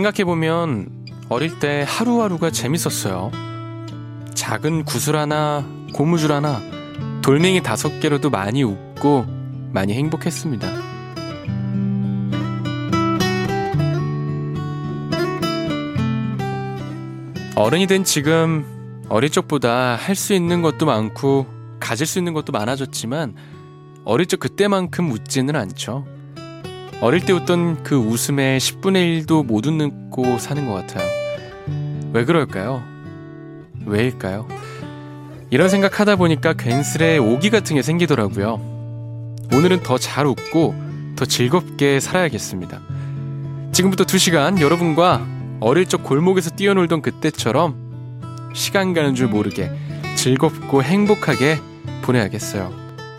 생각해보면 어릴 때 하루하루가 재밌었어요. 작은 구슬 하나, 고무줄 하나, 돌멩이 5개로도 많이 웃고 많이 행복했습니다. 어른이 된 지금 어릴 적보다 할 수 있는 것도 많고 가질 수 있는 것도 많아졌지만 어릴 적 그때만큼 웃지는 않죠. 어릴 때 웃던 그 웃음의 10분의 1도 못 웃고 사는 것 같아요. 왜 그럴까요? 왜일까요? 이런 생각하다 보니까 괜스레 오기 같은 게 생기더라고요. 오늘은 더 잘 웃고 더 즐겁게 살아야겠습니다. 지금부터 2시간 여러분과 어릴 적 골목에서 뛰어놀던 그때처럼 시간 가는 줄 모르게 즐겁고 행복하게 보내야겠어요.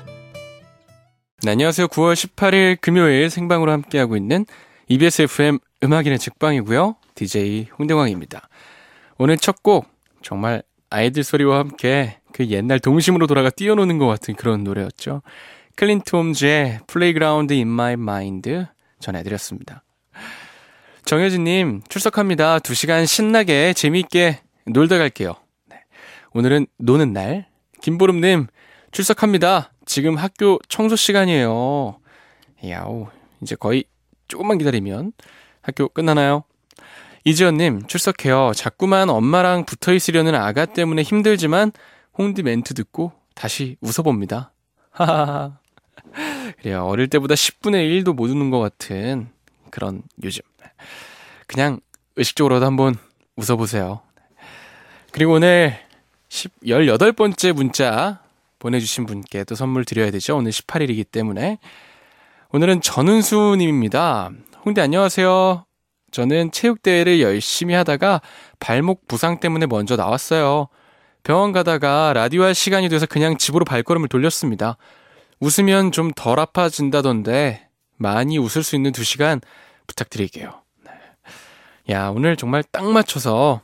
네, 안녕하세요. 9월 18일 금요일 생방으로 함께하고 있는 EBS FM 음악인의 직방이고요. DJ 홍대광입니다. 오늘 첫 곡 정말 아이들 소리와 함께 그 옛날 동심으로 돌아가 뛰어노는 것 같은 그런 노래였죠. 클린트 홈즈의 Playground in My Mind 전해드렸습니다. 정효진님 출석합니다. 2시간 신나게 재미있게 놀다 갈게요. 네. 오늘은 노는 날. 김보름님 출석합니다. 지금 학교 청소 시간이에요. 야오, 이제 거의 조금만 기다리면 학교 끝나나요? 이지연님 출석해요. 자꾸만 엄마랑 붙어있으려는 아가 때문에 힘들지만 홍디 멘트 듣고 다시 웃어봅니다. 하하하. 그래요. 어릴 때보다 10분의 1도 못 웃는 것 같은 그런 요즘. 그냥 의식적으로도 한번 웃어보세요. 그리고 오늘 18번째 문자 보내주신 분께 또 선물 드려야 되죠. 오늘 18일이기 때문에. 오늘은 전은수님입니다. 홍대 안녕하세요. 저는 체육대회를 열심히 하다가 발목 부상 때문에 먼저 나왔어요. 병원 가다가 라디오 할 시간이 돼서 그냥 집으로 발걸음을 돌렸습니다. 웃으면 좀 덜 아파진다던데 많이 웃을 수 있는 2시간 부탁드릴게요. 네. 야, 오늘 정말 딱 맞춰서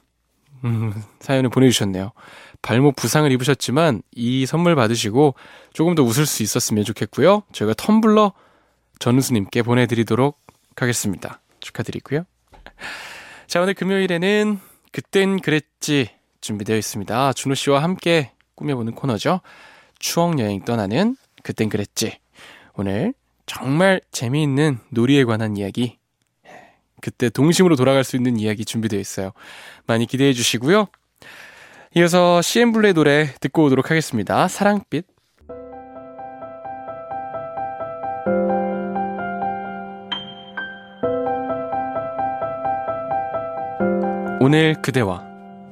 사연을 보내주셨네요. 발목 부상을 입으셨지만 이 선물 받으시고 조금 더 웃을 수 있었으면 좋겠고요. 저희가 텀블러 전우수님께 보내드리도록 하겠습니다. 축하드리고요. 자, 오늘 금요일에는 그땐 그랬지 준비되어 있습니다. 준호씨와 함께 꾸며보는 코너죠. 추억여행 떠나는 그땐 그랬지. 오늘 정말 재미있는 놀이에 관한 이야기, 그때 동심으로 돌아갈 수 있는 이야기 준비되어 있어요. 많이 기대해 주시고요. 이어서 CN블루의 노래 듣고 오도록 하겠습니다. 사랑빛. 오늘 그대와.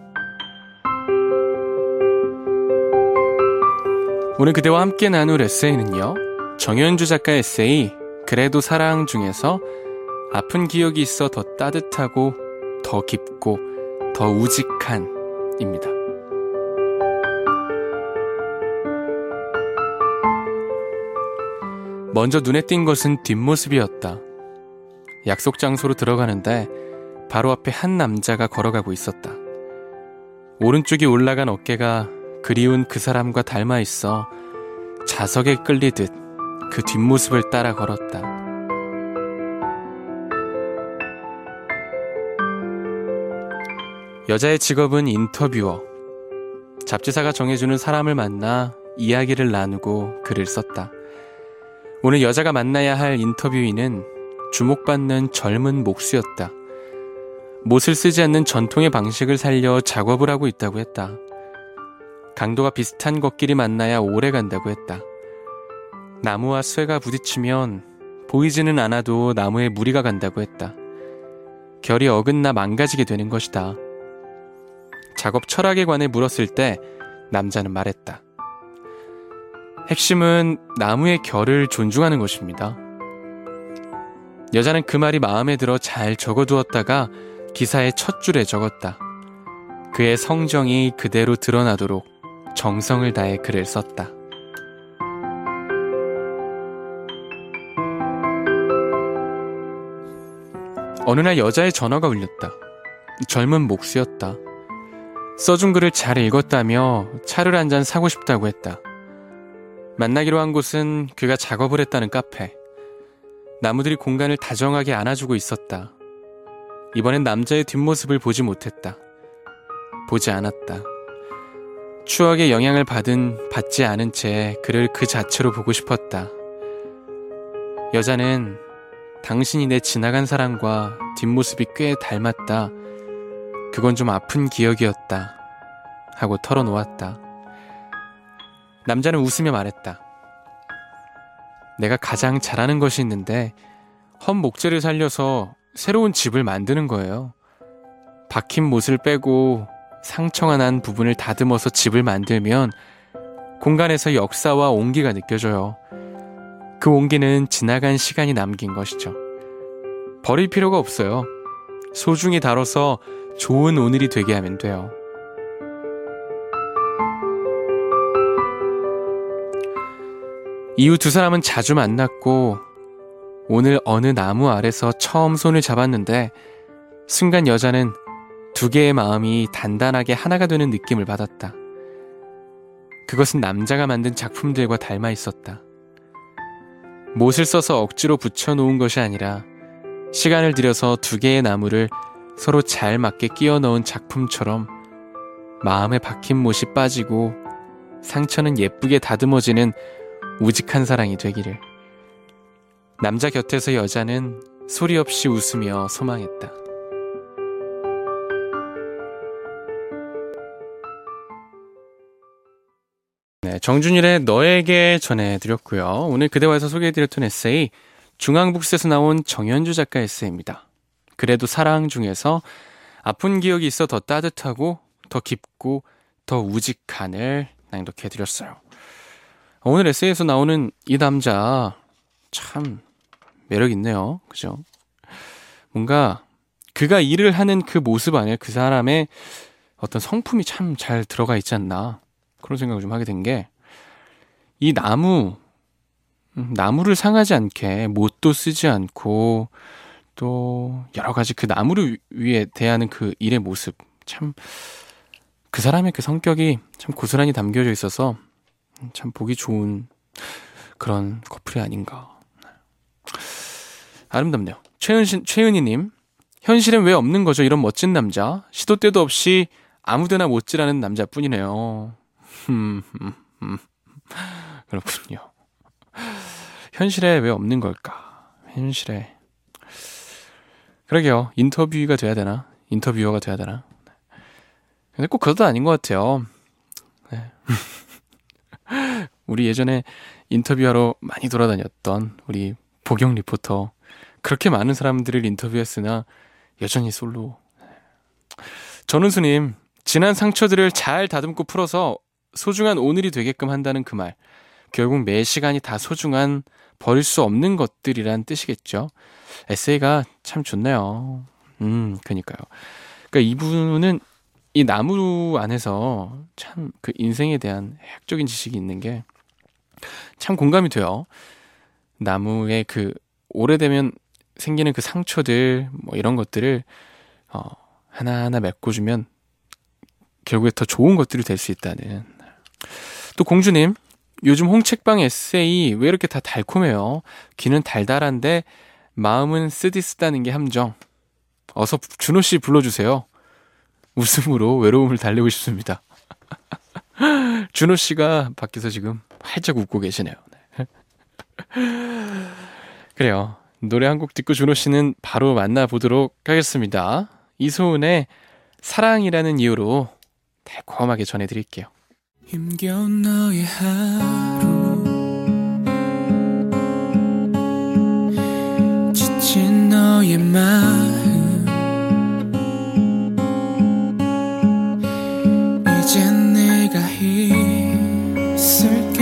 오늘 그대와 함께 나눌 에세이는요, 정현주 작가의 에세이 그래도 사랑 중에서 아픈 기억이 있어 더 따뜻하고 더 깊고 더 우직한 입니다. 먼저 눈에 띈 것은 뒷모습이었다. 약속 장소로 들어가는데 바로 앞에 한 남자가 걸어가고 있었다. 오른쪽이 올라간 어깨가 그리운 그 사람과 닮아 있어 자석에 끌리듯 그 뒷모습을 따라 걸었다. 여자의 직업은 인터뷰어. 잡지사가 정해주는 사람을 만나 이야기를 나누고 글을 썼다. 오늘 여자가 만나야 할 인터뷰인은 주목받는 젊은 목수였다. 못을 쓰지 않는 전통의 방식을 살려 작업을 하고 있다고 했다. 강도가 비슷한 것끼리 만나야 오래 간다고 했다. 나무와 쇠가 부딪히면 보이지는 않아도 나무에 무리가 간다고 했다. 결이 어긋나 망가지게 되는 것이다. 작업 철학에 관해 물었을 때 남자는 말했다. 핵심은 나무의 결을 존중하는 것입니다. 여자는 그 말이 마음에 들어 잘 적어두었다가 기사의 첫 줄에 적었다. 그의 성정이 그대로 드러나도록 정성을 다해 글을 썼다. 어느 날 여자의 전화가 울렸다. 젊은 목수였다. 써준 글을 잘 읽었다며 차를 한 잔 사고 싶다고 했다. 만나기로 한 곳은 그가 작업을 했다는 카페. 나무들이 공간을 다정하게 안아주고 있었다. 이번엔 남자의 뒷모습을 보지 못했다. 보지 않았다. 추억의 영향을 받지 않은 채 그를 그 자체로 보고 싶었다. 여자는 당신이 내 지나간 사람과 뒷모습이 꽤 닮았다. 그건 좀 아픈 기억이었다. 하고 털어놓았다. 남자는 웃으며 말했다. 내가 가장 잘하는 것이 있는데 헌 목재를 살려서 새로운 집을 만드는 거예요. 박힌 못을 빼고 상처가 난 부분을 다듬어서 집을 만들면 공간에서 역사와 온기가 느껴져요. 그 온기는 지나간 시간이 남긴 것이죠. 버릴 필요가 없어요. 소중히 다뤄서 좋은 오늘이 되게 하면 돼요. 이후 두 사람은 자주 만났고 오늘 어느 나무 아래서 처음 손을 잡았는데 순간 여자는 두 개의 마음이 단단하게 하나가 되는 느낌을 받았다. 그것은 남자가 만든 작품들과 닮아 있었다. 못을 써서 억지로 붙여놓은 것이 아니라 시간을 들여서 두 개의 나무를 서로 잘 맞게 끼워 넣은 작품처럼 마음에 박힌 못이 빠지고 상처는 예쁘게 다듬어지는 우직한 사랑이 되기를. 남자 곁에서 여자는 소리 없이 웃으며 소망했다. 네, 정준일의 너에게 전해드렸고요. 오늘 그대와에서 소개해드렸던 에세이 중앙북스에서 나온 정현주 작가 에세이입니다. 그래도 사랑 중에서 아픈 기억이 있어 더 따뜻하고 더 깊고 더 우직한을 낭독해드렸어요. 오늘 에세이에서 나오는 이 남자 참 매력 있네요. 그죠? 뭔가 그가 일을 하는 그 모습 안에 그 사람의 어떤 성품이 참 잘 들어가 있지 않나 그런 생각을 좀 하게 된 게 이 나무를 상하지 않게 못도 쓰지 않고 또 여러 가지 그 나무를 위해 대하는 그 일의 모습 참 그 사람의 그 성격이 참 고스란히 담겨져 있어서 참 보기 좋은 그런 커플이 아닌가. 아름답네요. 최은희님, 현실엔 왜 없는 거죠? 이런 멋진 남자. 시도 때도 없이 아무데나 못질하는 남자뿐이네요. 그렇군요. 현실에 왜 없는 걸까? 현실에. 그러게요. 인터뷰가 돼야 되나? 인터뷰어가 돼야 되나? 근데 꼭 그것도 아닌 것 같아요. 네. 우리 예전에 인터뷰하러 많이 돌아다녔던 우리 보경 리포터. 그렇게 많은 사람들을 인터뷰했으나 여전히 솔로. 전은수님, 지난 상처들을 잘 다듬고 풀어서 소중한 오늘이 되게끔 한다는 그 말. 결국 매 시간이 다 소중한 버릴 수 없는 것들이란 뜻이겠죠. 에세이가 참 좋네요. 그러니까요. 그러니까 이분은 이 나무 안에서 참 그 인생에 대한 해학적인 지식이 있는 게 참 공감이 돼요. 나무의 그 오래되면 생기는 그 상처들 뭐 이런 것들을 하나하나 메꿔주면 결국에 더 좋은 것들이 될 수 있다는. 또 공주님, 요즘 홍책방 에세이 왜 이렇게 다 달콤해요? 귀는 달달한데 마음은 쓰디쓰다는 게 함정. 어서 준호씨 불러주세요. 웃음으로 외로움을 달래고 싶습니다. 준호씨가 밖에서 지금 활짝 웃고 계시네요. 그래요. 노래 한 곡 듣고 준호씨는 바로 만나보도록 하겠습니다. 이소은의 사랑이라는 이유로 달콤하게 전해드릴게요. 힘겨운 너의 하루 지친 너의 마음 이젠 내가 있을게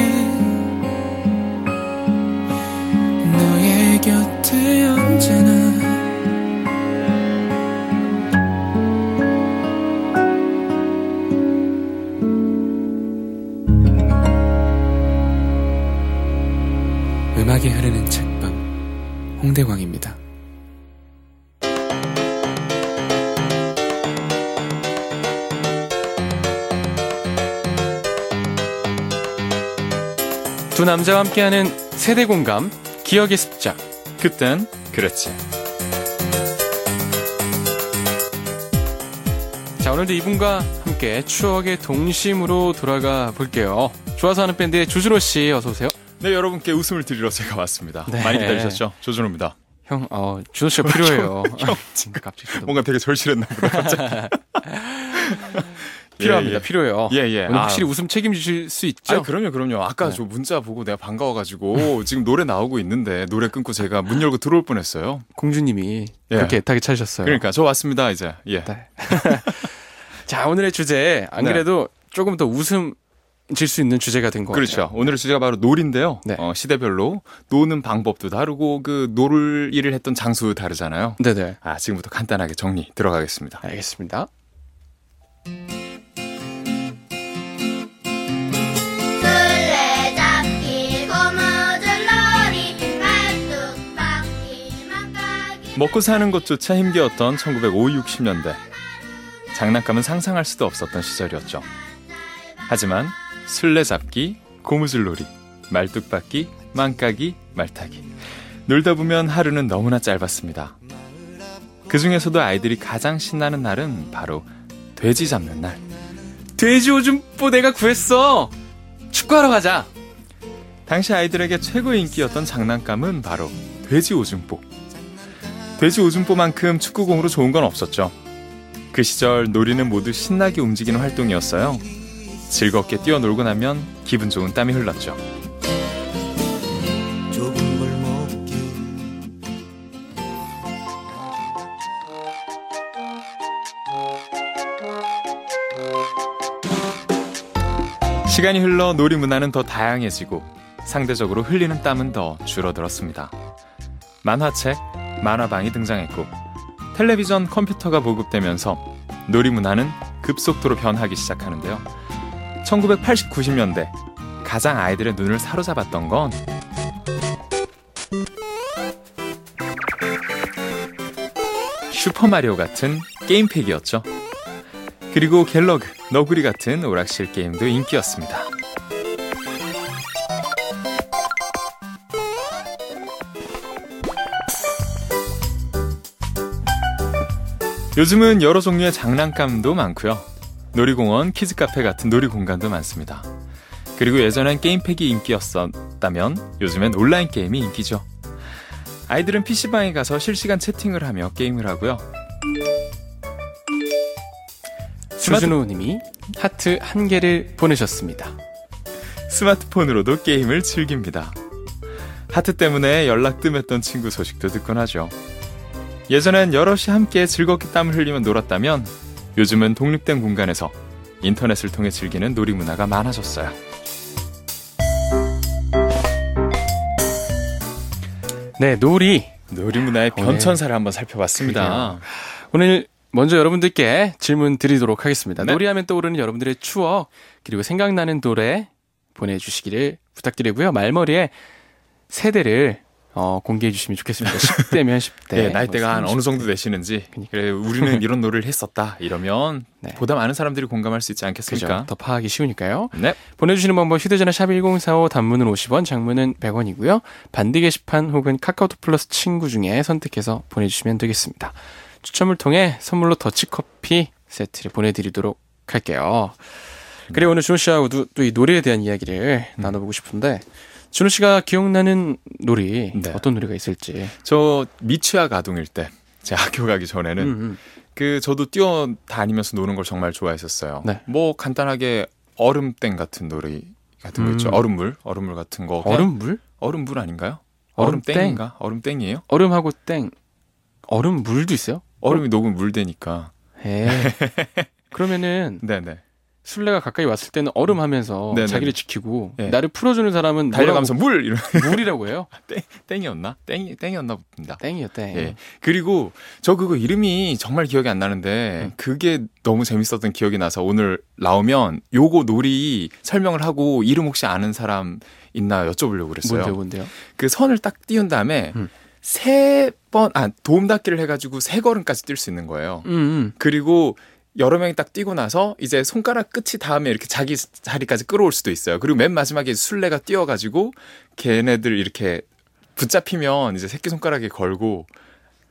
너의 곁에 언제나 음악이 흐르는 책방 홍대광입니다. 두 남자와 함께하는 세대 공감 기억의 습작. 그땐 그랬지. 자, 오늘도 이분과 함께 추억의 동심으로 돌아가 볼게요. 좋아서 하는 밴드의 조준호 씨, 어서 오세요. 네, 여러분께 웃음을 드리러 제가 왔습니다. 네. 많이 기다리셨죠? 조준호입니다. 형, 준호 씨가 필요해요. 형, 갑자기 뭔가 되게 절실했나 보다, 갑자기. 필요합니다. 필요해요. 예. 오늘 확실히 웃음 책임지실 수 있죠? 그럼요. 아까 저 문자 보고 내가 반가워가지고 지금 노래 나오고 있는데 노래 끊고 제가 문 열고 들어올 뻔했어요. 공주님이 그렇게 애타게 찾으셨어요. 그러니까 저 왔습니다, 이제. 예. 네. 자, 오늘의 주제 안 그래도 조금 더 웃음 질 수 있는 주제가 된 것 같아요. 그렇죠. 오늘의 주제가 바로 놀인데요. 네. 시대별로 노는 방법도 다르고 그 놀이를 했던 장소 다르잖아요. 네네. 지금부터 간단하게 정리 들어가겠습니다. 알겠습니다. 먹고 사는 것조차 힘겨웠던 1950, 60년대. 장난감은 상상할 수도 없었던 시절이었죠. 하지만 술래잡기, 고무줄놀이, 말뚝박기, 망까기, 말타기. 놀다 보면 하루는 너무나 짧았습니다. 그 중에서도 아이들이 가장 신나는 날은 바로 돼지 잡는 날. 돼지 오줌뽀 내가 구했어. 축구하러 가자. 당시 아이들에게 최고의 인기였던 장난감은 바로 돼지 오줌뽀. 돼지 오줌뽀만큼 축구공으로 좋은 건 없었죠. 그 시절 놀이는 모두 신나게 움직이는 활동이었어요. 즐겁게 뛰어놀고 나면 기분 좋은 땀이 흘렀죠. 시간이 흘러 놀이 문화는 더 다양해지고 상대적으로 흘리는 땀은 더 줄어들었습니다. 만화책, 만화방이 등장했고 텔레비전, 컴퓨터가 보급되면서 놀이 문화는 급속도로 변하기 시작하는데요. 1980, 90년대 가장 아이들의 눈을 사로잡았던 건 슈퍼마리오 같은 게임팩이었죠. 그리고 갤러그, 너구리 같은 오락실 게임도 인기였습니다. 요즘은 여러 종류의 장난감도 많고요. 놀이공원, 키즈카페 같은 놀이공간도 많습니다. 그리고 예전엔 게임팩이 인기였었다면 요즘엔 온라인 게임이 인기죠. 아이들은 PC방에 가서 실시간 채팅을 하며 게임을 하고요. 조준호님이 하트 1개를 보내셨습니다. 스마트폰으로도 게임을 즐깁니다. 하트 때문에 연락 뜸했던 친구 소식도 듣곤 하죠. 예전엔 여럿이 함께 즐겁게 땀을 흘리며 놀았다면 요즘은 독립된 공간에서 인터넷을 통해 즐기는 놀이 문화가 많아졌어요. 네, 놀이 문화의 변천사를 한번 살펴봤습니다. 오늘 먼저 여러분들께 질문 드리도록 하겠습니다. 네. 놀이하면 떠오르는 여러분들의 추억 그리고 생각나는 노래 보내주시기를 부탁드리고요. 말머리에 세대를 공개해 주시면 좋겠습니다. 10대면 10대. 네, 나이대가 한 30대. 어느 정도 되시는지. 그래, 우리는 이런 놀이를 했었다. 이러면 네. 보다 많은 사람들이 공감할 수 있지 않겠습니까? 그죠? 더 파악이 쉬우니까요. 네. 보내주시는 방법 휴대전화 샵 1045 단문은 50원 장문은 100원이고요. 반디 게시판 혹은 카카오톡 플러스 친구 중에 선택해서 보내주시면 되겠습니다. 추첨을 통해 선물로 더치커피 세트를 보내드리도록 할게요. 그리고 오늘 준호 씨하고 또 이 놀이에 대한 이야기를 나눠보고 싶은데 준호 씨가 기억나는 놀이 네. 어떤 놀이가 있을지. 저 미취학 아동일 때, 제 학교 가기 전에는 저도 뛰어다니면서 노는 걸 정말 좋아했었어요. 네. 뭐 간단하게 얼음땡 같은 놀이 같은 거 있죠. 얼음물 같은 거. 얼음물? 얼음물 아닌가요? 얼음땡? 얼음땡인가? 얼음땡이에요? 얼음하고 땡. 얼음물도 있어요? 얼음이 녹으면 물 되니까. 그러면은 네네. 술래가 가까이 왔을 때는 얼음하면서 네네. 자기를 지키고 네. 나를 풀어주는 사람은 달려가면서 물! 이런. 물이라고 해요. 땡이었나? 땡이었나 봅니다. 땡이요, 땡. 예. 그리고 저 그거 이름이 정말 기억이 안 나는데 그게 너무 재밌었던 기억이 나서 오늘 나오면 요거 놀이 설명을 하고 이름 혹시 아는 사람 있나 여쭤보려고 그랬어요. 뭔데요? 그 선을 딱 띄운 다음에 도움닫기를 해가지고 3걸음까지 뛸 수 있는 거예요. 그리고 여러 명이 딱 뛰고 나서 이제 손가락 끝이 닿으면 이렇게 자기 자리까지 끌어올 수도 있어요. 그리고 맨 마지막에 술래가 뛰어가지고 걔네들 이렇게 붙잡히면 이제 새끼손가락에 걸고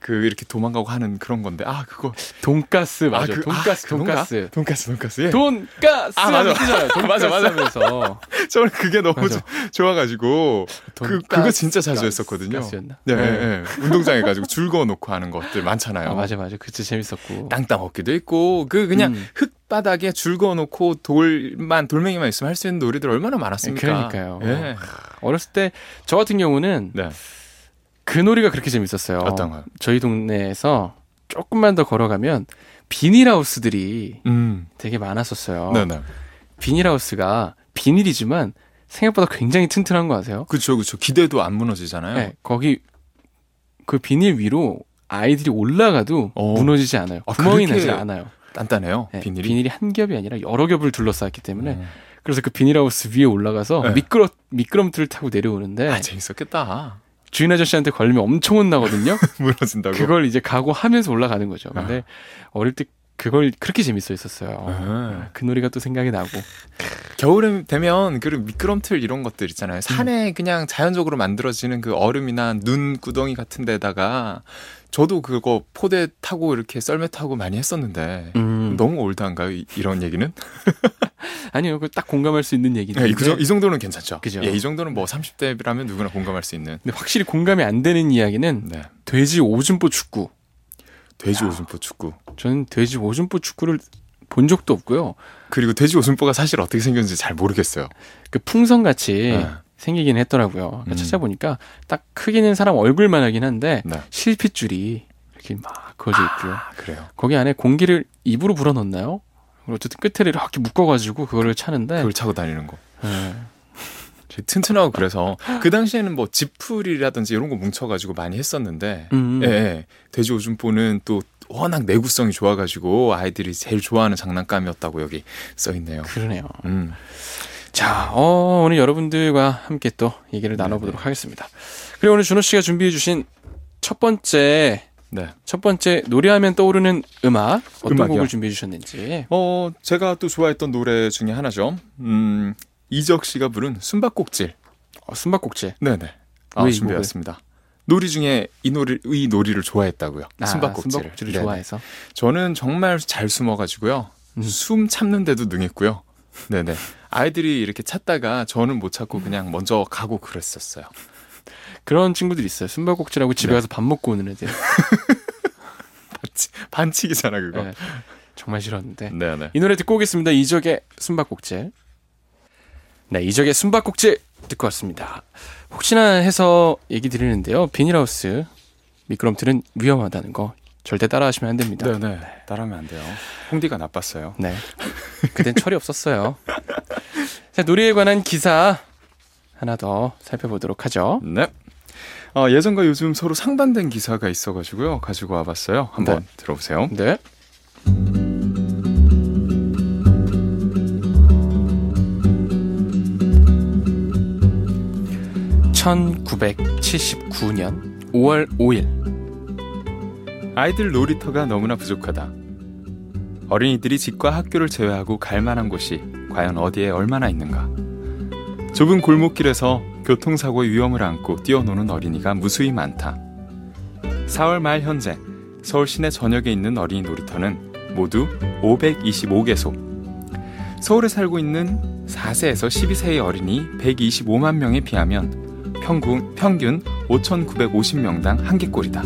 이렇게 도망가고 하는 그런 건데 그거 돈가스 맞아. 돈가스. 예. 돈가스. 맞아. 뜨잖아요. 맞아. 하면서. 저는 그게 너무 좋아가지고 그거 진짜 자주 돈가스, 했었거든요. 가스였나? 네. 운동장에 가지고 줄 그어놓고 하는 것들 많잖아요. 맞아. 그 진짜 재밌었고. 땅땅 먹기도 있고 그냥 흙바닥에 줄 그어놓고 돌멩이만 있으면 할 수 있는 놀이들 얼마나 많았습니까? 그러니까요. 예. 어렸을 때 저 같은 경우는 네. 그 놀이가 그렇게 재밌었어요. 어떤 거요? 저희 동네에서 조금만 더 걸어가면 비닐하우스들이 되게 많았었어요. 네네. 비닐하우스가 비닐이지만 생각보다 굉장히 튼튼한 거 아세요? 그쵸. 기대도 안 무너지잖아요. 네, 거기 그 비닐 위로 아이들이 올라가도 무너지지 않아요. 구멍이 나지 않아요. 단단해요. 네, 비닐이. 비닐이 한 겹이 아니라 여러 겹을 둘러싸기 때문에 그래서 그 비닐하우스 위에 올라가서 미끄럼틀을 타고 내려오는데 재밌었겠다. 주인 아저씨한테 걸리면 엄청 혼나거든요. 무너진다고. 그걸 이제 각오하면서 올라가는 거죠. 근데 어릴 때 그걸 그렇게 재밌어 했었어요. 그 놀이가 또 생각이 나고. 겨울에 되면 그 미끄럼틀 이런 것들 있잖아요. 산에 그냥 자연적으로 만들어지는 그 얼음이나 눈 구덩이 같은 데다가 저도 그거 포대 타고 이렇게 썰매 타고 많이 했었는데 너무 올드한가요? 이런 얘기는? 아니요. 그 딱 공감할 수 있는 얘기인데. 이 정도는 괜찮죠. 그죠? 이 정도는 뭐 30대라면 누구나 공감할 수 있는. 근데 확실히 공감이 안 되는 이야기는 돼지 오줌포 축구. 돼지 오줌포 축구. 저는 돼지 오줌포 축구를 본 적도 없고요. 그리고 돼지 오줌포가 사실 어떻게 생겼는지 잘 모르겠어요. 그 풍선같이 생기긴 했더라고요. 찾아보니까 딱 크기는 사람 얼굴만 하긴 한데 실핏줄이 이렇게 막 그어져 있고요. 그래요. 거기 안에 공기를 입으로 불어넣나요? 어쨌든 끝에 이렇게 묶어가지고 그거를 차는데 그걸 차고 다니는 거. 튼튼하고 그래서 그 당시에는 뭐 지풀이라든지 이런 거 뭉쳐가지고 많이 했었는데 돼지 오줌포는 또 워낙 내구성이 좋아가지고 아이들이 제일 좋아하는 장난감이었다고 여기 써있네요. 그러네요. 자, 오늘 여러분들과 함께 또 얘기를 나눠보도록 하겠습니다. 그리고 오늘 준호 씨가 준비해 주신 첫 번째 노래하면 떠오르는 어떤 음악이요? 곡을 준비해 주셨는지. 제가 또 좋아했던 노래 중에 하나죠. 이적 씨가 부른 숨바꼭질. 숨바꼭질. 네네. 준비했습니다. 놀이 중에 이 놀이를 좋아했다고요. 숨바꼭질을 좋아해서. 저는 정말 잘 숨어가지고요. 숨 참는데도 능했고요. 네네. 아이들이 이렇게 찾다가 저는 못 찾고 그냥 먼저 가고 그랬었어요. 그런 친구들 있어요. 숨바꼭질하고 집에 가서 밥 먹고 오는 애들. 반칙이잖아 그거. 네, 정말 싫었는데. 네네. 이 노래 듣고 오겠습니다. 이적의 숨바꼭질. 네, 이적의 숨바꼭질 듣고 왔습니다. 혹시나 해서 얘기 드리는데요. 비닐하우스 미끄럼틀은 위험하다는 거 절대 따라하시면 안 됩니다. 네네. 따라하면 안 돼요. 홍디가 나빴어요. 네. 그땐 철이 없었어요. 자, 놀이에 관한 기사 하나 더 살펴보도록 하죠. 네. 예전과 요즘 서로 상반된 기사가 있어가지고요. 가지고 와봤어요. 한번 들어보세요. 네. 1979년 5월 5일 아이들 놀이터가 너무나 부족하다. 어린이들이 집과 학교를 제외하고 갈 만한 곳이 과연 어디에 얼마나 있는가. 좁은 골목길에서 교통사고의 위험을 안고 뛰어노는 어린이가 무수히 많다. 4월 말 현재 서울 시내 전역에 있는 어린이 놀이터는 모두 525개소. 서울에 살고 있는 4세에서 12세의 어린이 125만 명에 비하면 평균 5,950명당 한 개꼴이다.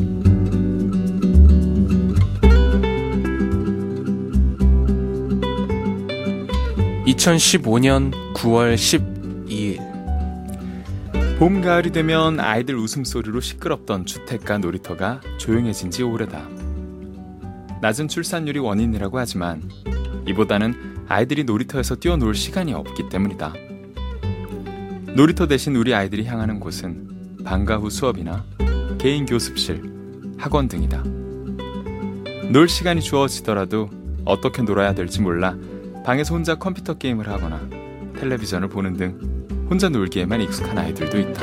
(2015년 9월 12일) 봄, 가을이 되면 아이들 웃음소리로 시끄럽던 주택가 놀이터가 조용해진 지 오래다. 낮은 출산율이 원인이라고 하지만 이보다는 아이들이 놀이터에서 뛰어놀 시간이 없기 때문이다. 놀이터 대신 우리 아이들이 향하는 곳은 방과 후 수업이나 개인 교습실, 학원 등이다. 놀 시간이 주어지더라도 어떻게 놀아야 될지 몰라 방에서 혼자 컴퓨터 게임을 하거나 텔레비전을 보는 등 혼자 놀기에만 익숙한 아이들도 있다.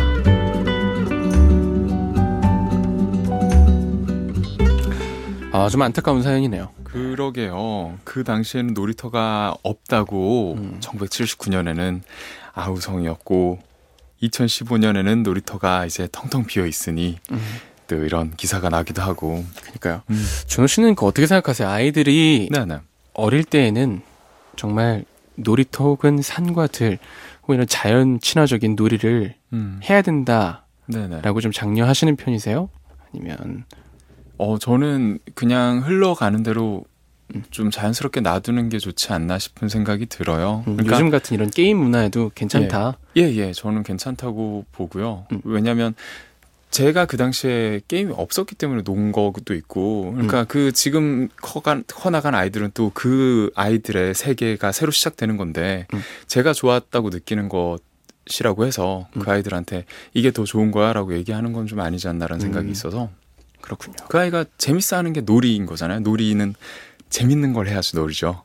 좀 안타까운 사연이네요. 그러게요. 그 당시에는 놀이터가 없다고 1979년에는 아우성이었고 2015년에는 놀이터가 이제 텅텅 비어 있으니 또 이런 기사가 나기도 하고. 그러니까요. 준호 씨는 그 어떻게 생각하세요? 아이들이 네네. 어릴 때에는 정말 놀이터 혹은 산과 들 혹은 이런 자연 친화적인 놀이를 해야 된다라고 네네. 좀 장려하시는 편이세요? 아니면 저는 그냥 흘러가는 대로 좀 자연스럽게 놔두는 게 좋지 않나 싶은 생각이 들어요. 그러니까, 요즘 같은 이런 게임 문화에도 괜찮다. 예, 저는 괜찮다고 보고요. 왜냐하면 제가 그 당시에 게임이 없었기 때문에 논 것도 있고, 그러니까 그 지금 커나간 아이들은 또 그 아이들의 세계가 새로 시작되는 건데, 제가 좋았다고 느끼는 것이라고 해서 그 아이들한테 이게 더 좋은 거야 라고 얘기하는 건 좀 아니지 않나라는 생각이 있어서. 그렇군요. 그 아이가 재밌어 하는 게 놀이인 거잖아요. 놀이는 재밌는 걸 해야지 놀이죠.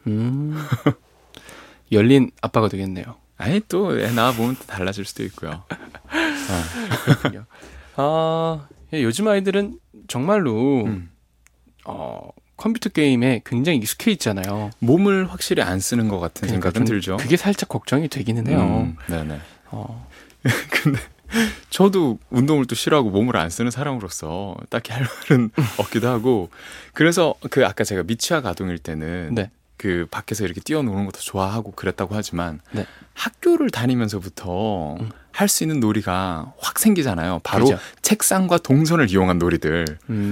열린 아빠가 되겠네요. 아니 또 애 낳아보면 또 달라질 수도 있고요. 그렇군요. 요즘 아이들은 정말로 컴퓨터 게임에 굉장히 익숙해 있잖아요. 몸을 확실히 안 쓰는 것 같은 생각은 들죠. 그게 살짝 걱정이 되기는 해요. 네네. 근데 저도 운동을 또 싫어하고 몸을 안 쓰는 사람으로서 딱히 할 말은 없기도 하고, 그래서 그 아까 제가 미취학 아동일 때는 네. 그 밖에서 이렇게 뛰어노는 것도 좋아하고 그랬다고 하지만 네. 학교를 다니면서부터 할 수 있는 놀이가 확 생기잖아요. 바로 그렇죠. 책상과 동전을 이용한 놀이들.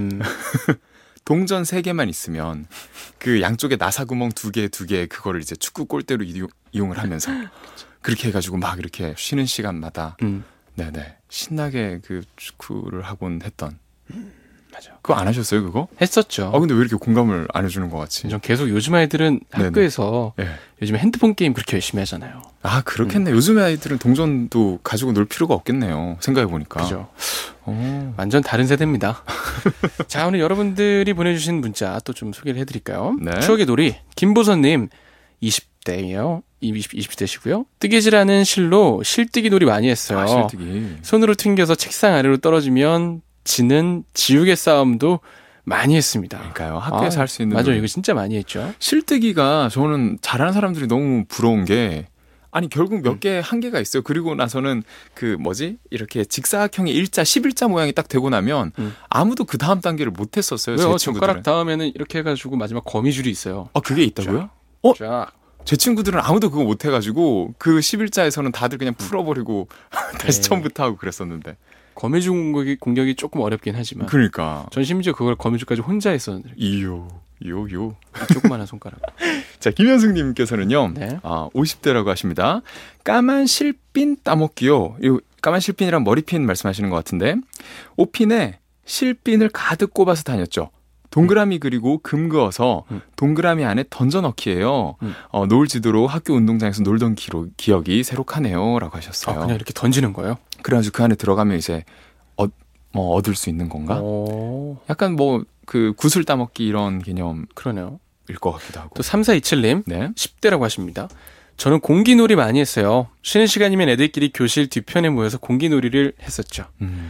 동전 3개만 있으면 그 양쪽에 나사구멍 2개 그거를 이제 축구 골대로 이용을 하면서 그렇게 해가지고 막 이렇게 쉬는 시간마다 네네 신나게 그 축구를 하곤 했던. 맞아. 그거 안 하셨어요, 그거? 했었죠. 근데 왜 이렇게 공감을 안 해주는 것 같지? 전 계속 요즘 아이들은 학교에서 네. 요즘에 핸드폰 게임 그렇게 열심히 하잖아요. 그렇겠네. 요즘 아이들은 동전도 가지고 놀 필요가 없겠네요. 생각해보니까. 그죠. 완전 다른 세대입니다. 자, 오늘 여러분들이 보내주신 문자 또 좀 소개를 해드릴까요? 네. 추억의 놀이 김보선님 20대예요. 20대시고요. 뜨개질하는 실로 실뜨기 놀이 많이 했어요. 실뜨기. 손으로 튕겨서 책상 아래로 떨어지면 지는 지우개 싸움도 많이 했습니다. 그러니까요. 학교에서 할 수 있는. 맞아요. 이거 진짜 많이 했죠. 실뜨기가 저는 잘하는 사람들이 너무 부러운 게, 아니 결국 몇 개 한계가 있어요. 그리고 나서는 이렇게 직사각형의 일자 11자 모양이 딱 되고 나면 아무도 그 다음 단계를 못 했었어요. 왜요? 제 친구들은. 젓가락 다음에는 이렇게 해가지고 마지막 거미줄이 있어요. 그게 있다고요? 자. 제 친구들은 아무도 그거 못 해가지고 그 11자에서는 다들 그냥 풀어버리고 다시 처음부터 하고 그랬었는데. 거미줄 공격이 조금 어렵긴 하지만. 그러니까. 전 심지어 그걸 거미줄까지 혼자 했었는데. 요. 조그만한 손가락. 자, 김현승님께서는요. 네. 50대라고 하십니다. 까만 실핀 따먹기요. 이 까만 실핀이란 머리핀 말씀하시는 것 같은데, 옷핀에 실핀을 가득 꼽아서 다녔죠. 동그라미 그리고 금 그어서 동그라미 안에 던져 넣기예요. 노을 지도로 학교 운동장에서 놀던 기억이 새록하네요. 라고 하셨어요. 그냥 이렇게 던지는 거예요? 그래가지고 그 안에 들어가면 이제 얻을 수 있는 건가? 약간 그 구슬 따먹기 이런 개념. 그러네요. 일 것 같기도 하고. 또 3427님 네. 10대라고 하십니다. 저는 공기놀이 많이 했어요. 쉬는 시간이면 애들끼리 교실 뒤편에 모여서 공기놀이를 했었죠.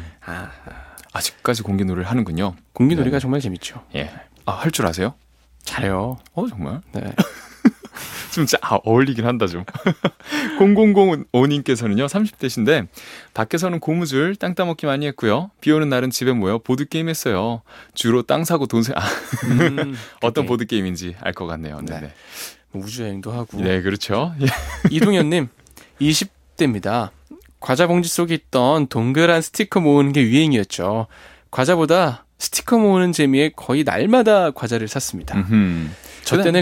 아직까지 공기놀이를 하는군요. 공기놀이가 네. 정말 재밌죠. 예. 할 줄 아세요? 잘해요. 정말? 네. 진짜 어울리긴 한다 좀. 0005님께서는요 30대신데 밖에서는 고무줄 땅 따먹기 많이 했고요. 비 오는 날은 집에 모여 보드게임 했어요. 주로 땅 사고 돈 어떤 보드게임인지 알 것 같네요. 네. 우주여행도 하고. 네, 그렇죠. 이동현님 20대입니다. 과자 봉지 속에 있던 동그란 스티커 모으는 게 유행이었죠. 과자보다 스티커 모으는 재미에 거의 날마다 과자를 샀습니다. 저 때는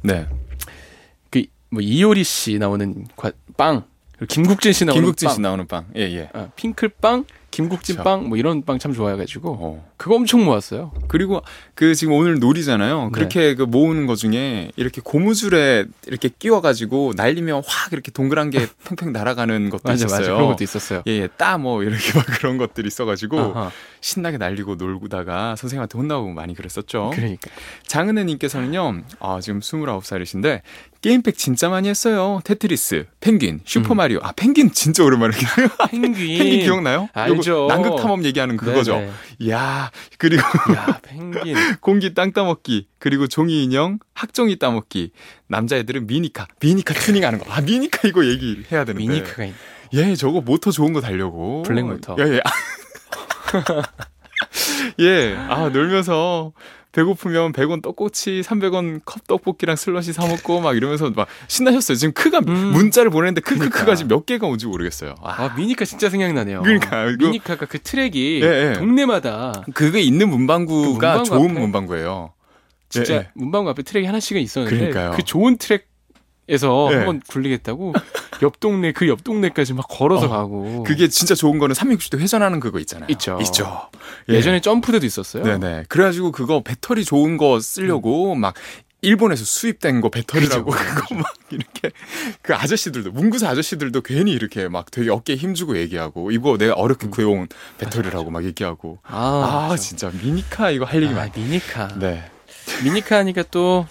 이효리 씨 나오는 빵, 김국진 씨 나오는 김국진 빵. 씨 나오는 빵. 예. 핑클빵, 김국진 그쵸. 빵, 이런 빵 참 좋아해가지고 그거 엄청 모았어요. 그리고 지금 오늘 놀이잖아요. 네. 그렇게 모으는 거 중에 이렇게 고무줄에 이렇게 끼워가지고 날리면 확 이렇게 동그란 게 팽팽 날아가는 것도 있었어요. 맞아. 그런 것도 있었어요. 예, 이렇게 막 그런 것들이 있어가지고 아하. 신나게 날리고 놀다가 선생님한테 혼나고 많이 그랬었죠. 그러니까. 장은혜님께서는요, 지금 29살이신데 게임팩 진짜 많이 했어요. 테트리스, 펭귄, 슈퍼마리오. 펭귄 진짜 오랜만에. 펭귄 기억나요? 알죠. 남극 탐험 얘기하는 그거죠. 네네. 이야, 그리고 펭귄. 공기 땅 따먹기, 그리고 종이 인형, 학종이 따먹기. 남자애들은 미니카 튜닝하는 거. 미니카 이거 얘기해야 되는데. 미니카가 있네. 예, 저거 모터 좋은 거 달려고. 블랙 모터. 예. 예. 놀면서 배고프면 100원 떡꼬치, 300원 컵 떡볶이랑 슬러시 사 먹고 막 이러면서 막 신나셨어요. 지금 크가 문자를 보냈는데 크크크가 지금 몇 개가 온지 모르겠어요. 미니카 진짜 생각나네요. 그러니까 미니카가 그 트랙이 동네마다 그게 있는 문방구가 좋은 문방구예요. 진짜 문방구 앞에 트랙이 하나씩은 있었는데 그러니까요. 그 좋은 트랙에서 한번 굴리겠다고 옆 동네까지 막 걸어서 가고. 그게 진짜 좋은 거는 360도 회전하는 그거 있잖아요. 있죠. 예. 예전에 점프대도 있었어요. 네네. 그래가지고 그거 배터리 좋은 거 쓰려고 막 일본에서 수입된 거 배터리라고 그거 막 이렇게 그 아저씨들도 문구사 아저씨들도 괜히 이렇게 막 되게 어깨에 힘주고 얘기하고 이거 내가 어렵게 구해온 배터리라고 막 얘기하고. 진짜 미니카 이거 할 얘기 많아. 미니카. 네. 미니카 하니까 또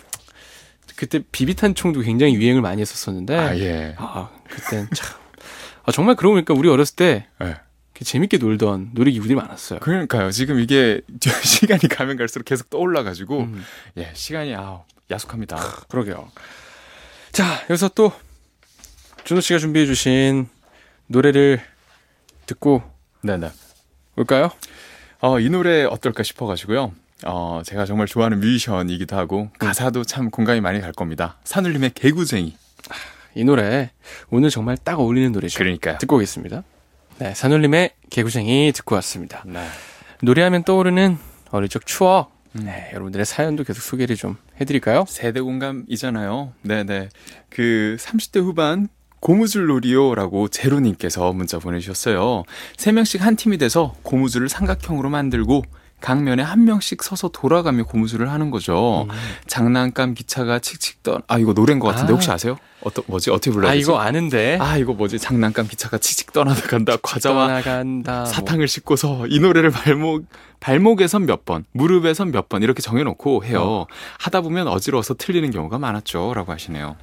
그때 비비탄 총도 굉장히 유행을 많이 했었었는데. 예. 그땐 참. 정말 그러고 보니까 우리 어렸을 때 네. 재밌게 놀던 놀이기구들이 많았어요. 그러니까요. 지금 이게 시간이 가면 갈수록 계속 떠올라가지고 시간이 야속합니다. 그러게요. 자, 여기서 또 준호 씨가 준비해 주신 노래를 듣고 네네. 올까요? 이 노래 어떨까 싶어가지고요. 제가 정말 좋아하는 뮤지션이기도 하고 가사도 참 공감이 많이 갈 겁니다. 산울림의 개구쟁이. 이 노래 오늘 정말 딱 어울리는 노래죠. 그러니까요. 듣고 오겠습니다. 네, 산울림의 개구쟁이 듣고 왔습니다. 네. 노래하면 떠오르는 어릴 적 추억. 네, 여러분들의 사연도 계속 소개를 좀 해드릴까요? 세대 공감이잖아요. 네네. 그 30대 후반 고무줄 놀이요라고 제로님께서 문자 보내주셨어요. 3명씩 한 팀이 돼서 고무줄을 삼각형으로 만들고 강면에 한 명씩 서서 돌아가며 고무줄을 하는 거죠. 장난감 기차가 칙칙 이거 노래인 것 같은데 혹시 아세요? 어떻게 불러야 되지? 이거 아는데. 이거 뭐지? 장난감 기차가 칙칙 떠나간다. 과자와 떠나간다. 사탕을 싣고서 이 노래를 발목에선 몇 번, 무릎에선 몇 번 이렇게 정해놓고 해요. 하다 보면 어지러워서 틀리는 경우가 많았죠. 라고 하시네요.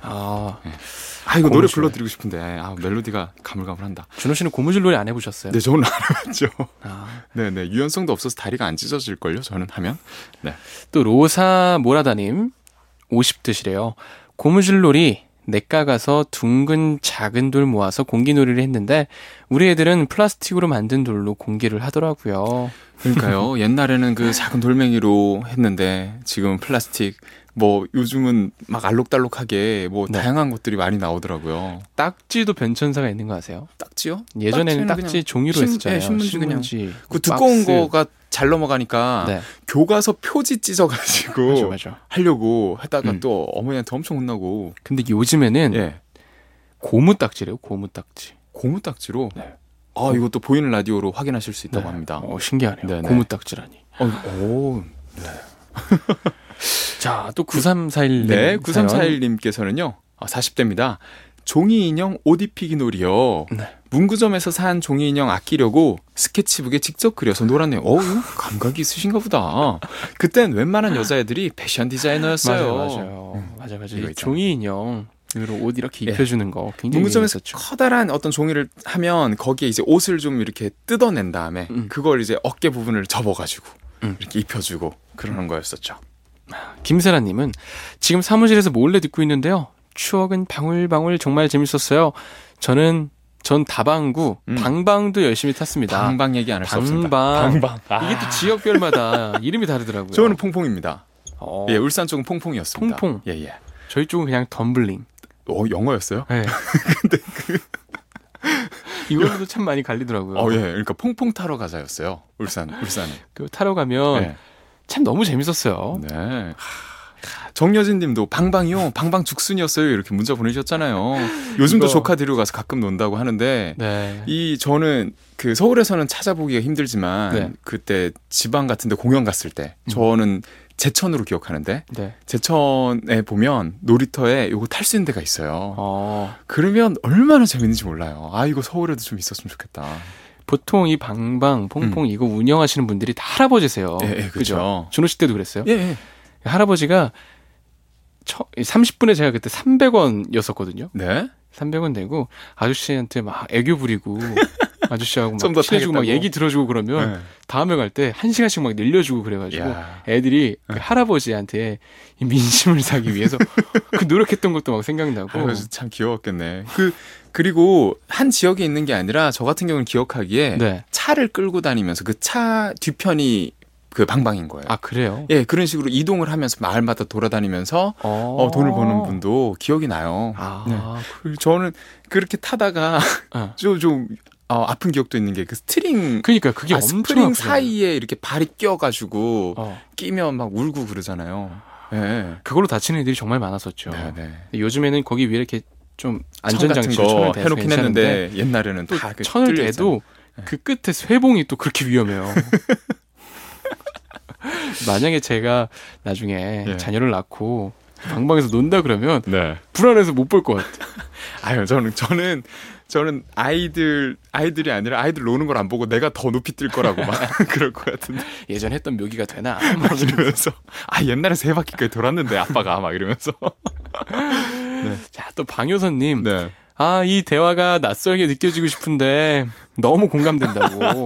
이거 노래 불러드리고 싶은데 멜로디가 가물가물한다. 준호 씨는 고무줄 놀이 안 해보셨어요? 네, 저는 안 해봤죠. 네네. 유연성도 없어서 다리가 안 찢어질걸요. 저는 하면. 네. 또 로사 모라다님 50드시래요. 고무줄 놀이 냇가 가서 둥근 작은 돌 모아서 공기놀이를 했는데 우리 애들은 플라스틱으로 만든 돌로 공기를 하더라고요. 그러니까요. 옛날에는 그 작은 돌멩이로 했는데 지금 플라스틱 요즘은 막 알록달록하게 다양한 것들이 많이 나오더라고요. 딱지도 변천사가 있는 거 아세요? 딱지요? 예전에는 딱지 종이로 했었잖아요. 신문지 그냥. 그 두꺼운 거가 잘 넘어가니까 교과서 표지 찢어가지고 맞아. 하려고 하다가 또 어머니한테 엄청 혼나고. 근데 요즘에는 고무딱지래요. 고무딱지. 고무딱지로? 네. 이것도 보이는 라디오로 확인하실 수 있다고 합니다. 신기하네요. 네네. 고무딱지라니. 네. 자, 또 9341님. 네, 9341님께서는요. 40대입니다. 종이 인형 옷 입히기 놀이요. 네. 문구점에서 산 종이 인형 아끼려고 스케치북에 직접 그려서 놀았네요. 이거 감각이 있으신가 보다. 그땐 웬만한 여자애들이 패션 디자이너였어요. 맞아요. 종이 인형. 옷 이렇게 입혀주는 거 굉장히 문구점에서 커다란 어떤 종이를 하면 거기에 이제 옷을 좀 이렇게 뜯어낸 다음에 그걸 이제 어깨 부분을 접어가지고 이렇게 입혀주고 그러는 거였었죠. 김세라님은 지금 사무실에서 몰래 듣고 있는데요. 추억은 방울방울 정말 재밌었어요. 전 다방구, 방방도 열심히 탔습니다. 방방 얘기 안 할 수 없습니다. 방방. 이게 또 지역별마다 이름이 다르더라고요. 저는 퐁퐁입니다. 울산 쪽은 퐁퐁이었습니다. 퐁퐁. 예. 저희 쪽은 그냥 덤블링. 영어였어요? 네. 근데 이걸로도 참 많이 갈리더라고요. 그러니까 퐁퐁 타러 가자였어요. 울산에. 그 타러 가면 참 너무 재밌었어요. 네. 정여진 님도 방방이요. 방방 죽순이었어요. 이렇게 문자 보내주셨잖아요. 요즘도 조카 데리고 가서 가끔 논다고 하는데 저는 그 서울에서는 찾아보기가 힘들지만 그때 지방 같은 데 공연 갔을 때 저는 제천으로 기억하는데 제천에 보면 놀이터에 요거 탈 수 있는 데가 있어요. 그러면 얼마나 재밌는지 몰라요. 이거 서울에도 좀 있었으면 좋겠다. 보통 이 방방, 퐁퐁 이거 운영하시는 분들이 다 할아버지세요. 그렇죠. 준호 씨 때도 그랬어요? 할아버지가 30분에 제가 그때 300원이었었거든요. 네. 300원 내고 아저씨한테 막 애교 부리고 아저씨하고 막 친해지고 막 얘기 들어주고 그러면 다음에 갈 때 1시간씩 막 늘려주고 그래가지고 애들이 그 할아버지한테 이 민심을 사기 위해서 그 노력했던 것도 막 생각나고. 할아버지 참 귀여웠겠네. 그리고 한 지역에 있는 게 아니라 저 같은 경우는 기억하기에 차를 끌고 다니면서 그 차 뒤편이 그 방방인 거예요. 아, 그래요? 예, 그런 식으로 이동을 하면서 마을마다 돌아다니면서 돈을 버는 분도 기억이 나요. 네. 그리고 저는 그렇게 타다가 좀 아픈 기억도 있는 게 그 스트링. 그러니까 그게 엄청 스프링 아프잖아요. 사이에 이렇게 발이 껴가지고 끼면 막 울고 그러잖아요. 네. 그걸로 다치는 애들이 정말 많았었죠. 네. 요즘에는 거기 위에 이렇게 좀 안전장치로 거 천을 해놓긴 했는데 옛날에는 또 다 천을 대도 그 끝에 쇠봉이 또 그렇게 위험해요. 만약에 제가 나중에 자녀를 낳고 방방에서 논다 그러면 불안해서 못 볼 것 같아요. 아유, 저는 아이들이 아니라 아이들 노는 걸 안 보고 내가 더 높이 뛸 거라고 막 그럴 것 같은데. 예전 했던 묘기가 되나? 막 이러면서 옛날에 3바퀴까지 돌았는데 아빠가 막 이러면서. 네. 자, 또 방효선님. 이 대화가 낯설게 느껴지고 싶은데 너무 공감된다고.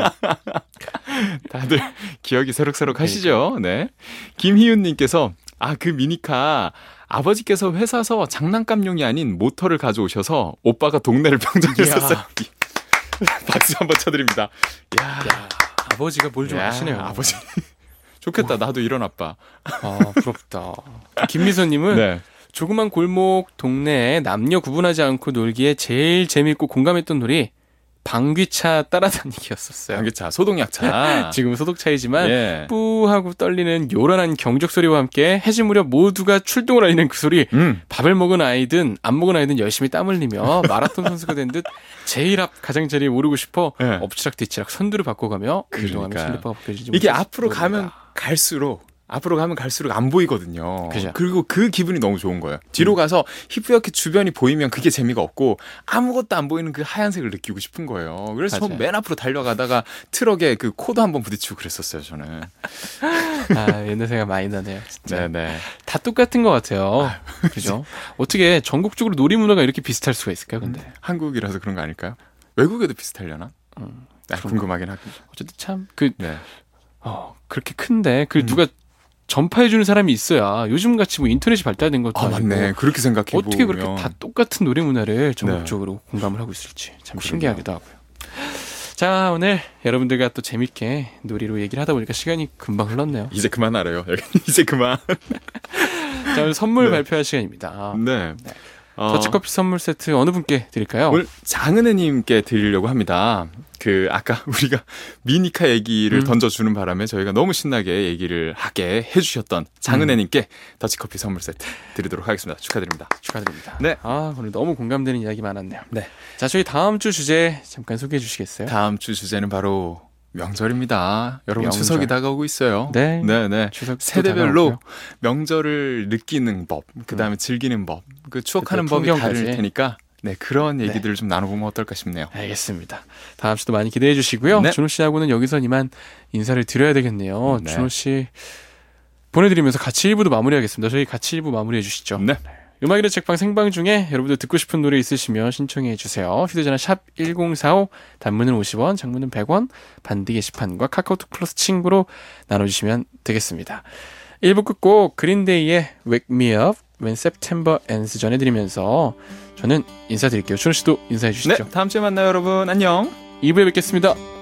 다들 기억이 새록새록 하시죠? 네. 김희윤님께서 그 미니카 아버지께서 회사서 장난감용이 아닌 모터를 가져오셔서 오빠가 동네를 평정했었어요. 박수 한번 쳐드립니다. 야, 아버지가 뭘 좀 아시네요. 아버지. 좋겠다. 나도 이런 아빠. 부럽다. 김미선님은 조그만 골목 동네에 남녀 구분하지 않고 놀기에 제일 재밌고 공감했던 놀이 방귀차 따라다니기였었어요. 방귀차, 소독약차. 지금 소독차이지만 뿌하고 떨리는 요란한 경적 소리와 함께 해질 무렵 모두가 출동을 알리는 그 소리. 밥을 먹은 아이든 안 먹은 아이든 열심히 땀 흘리며 마라톤 선수가 된 듯 제일 앞 가장자리에 오르고 싶어 엎치락뒤치락 선두를 바꿔가며 운동하며 슬리퍼가 벗겨지지 이게 앞으로 가면 갈수록 안 보이거든요. 그죠. 그리고 그 기분이 너무 좋은 거예요. 뒤로 가서 희뿌옇게 주변이 보이면 그게 재미가 없고 아무것도 안 보이는 그 하얀색을 느끼고 싶은 거예요. 그래서 전 맨 앞으로 달려가다가 트럭에 그 코도 한번 부딪히고 그랬었어요, 저는. 옛날 생각 많이 나네요. 진짜. 네네. 다 똑같은 것 같아요. 그죠? 어떻게 전국적으로 놀이문화가 이렇게 비슷할 수가 있을까요, 근데? 한국이라서 그런 거 아닐까요? 외국에도 비슷하려나? 궁금하긴 하긴. 어쨌든 참, 그렇게 큰데, 누가 전파해주는 사람이 있어야 요즘같이 뭐 인터넷이 발달된 것도 아니고 맞네. 그렇게 생각해보면 어떻게 그렇게 다 똑같은 노래 문화를 전국적으로 공감을 하고 있을지 참 신기하기도 하고요. 자, 오늘 여러분들과 또 재밌게 놀이로 얘기를 하다 보니까 시간이 금방 흘렀네요. 이제 그만 알아요. 이제 그만. 자, 오늘 선물 발표할 시간입니다. 더치커피 선물 세트 어느 분께 드릴까요? 오늘 장은혜님께 드리려고 합니다. 아까 우리가 미니카 얘기를 던져주는 바람에 저희가 너무 신나게 얘기를 하게 해주셨던 장은혜님께 더치커피 선물 세트 드리도록 하겠습니다. 축하드립니다. 네. 오늘 너무 공감되는 이야기 많았네요. 자, 저희 다음 주 주제 잠깐 소개해 주시겠어요? 다음 주 주제는 바로 명절입니다. 여러분 추석이 다가오고 있어요. 네. 세대별로 다가오고요. 명절을 느끼는 법, 그다음에 즐기는 법, 추억하는 법이 다를 테니까 그런 얘기들을 좀 나눠보면 어떨까 싶네요. 알겠습니다. 다음 주도 많이 기대해 주시고요. 준호 씨하고는 여기서 이만 인사를 드려야 되겠네요. 준호 씨 보내드리면서 같이 1부도 마무리하겠습니다. 저희 같이 1부 마무리해 주시죠. 음악이라 책방 생방 중에 여러분들 듣고 싶은 노래 있으시면 신청해 주세요. 휴대전화 샵 1045, 단문은 50원, 장문은 100원, 반디 게시판과 카카오톡 플러스 친구로 나눠주시면 되겠습니다. 1부 끝곡 그린데이의 Wake Me Up When September Ends 전해드리면서 저는 인사드릴게요. 준호 씨도 인사해 주시죠. 다음 주에 만나요, 여러분. 안녕. 2부에 뵙겠습니다.